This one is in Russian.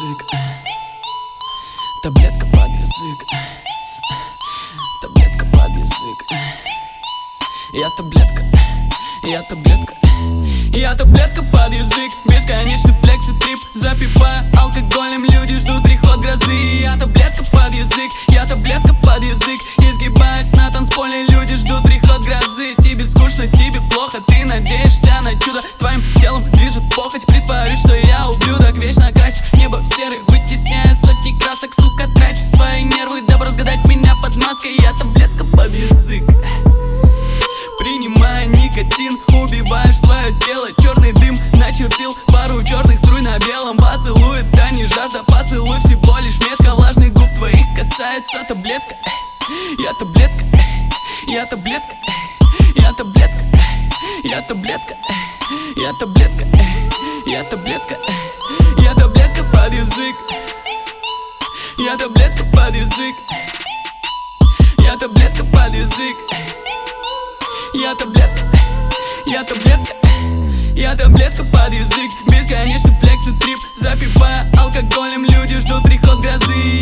язык, таблетка под язык, таблетка под язык. Я таблетка, я таблетка, я таблетка под язык. Бесконечный флекс и трип, запивая алкоголем, люди ждут приход грозы. Я таблетка под язык, я таблетка под язык. Изгибаясь на танцполе, люди ждут приход грозы. Тебе скучно, тебе плохо, ты надеешься на чудо. Твоим телом движет похоть, притворюсь, что я ублюдок. Вечно красишь небо в серый, вытесняя сотни красок. Сука, трачу свои нервы, дабы разгадать меня под маской. Я таблетка под язык. Принимая никотин, убиваешь свое тело. Черный дым начертил пару черных струй на белом. Поцелует, да не жажда, поцелуй всего лишь метка. Влажных губ твоих касается таблетка. Я таблетка, я таблетка, я таблетка, я таблетка, я таблетка, я таблетка, я таблетка под язык. Я таблетка под язык. Я таблетка под язык. Я таблетка, я таблетка, я таблетка под язык. Бесконечный флекс и трип, запивая алкоголем, люди ждут приход грозы.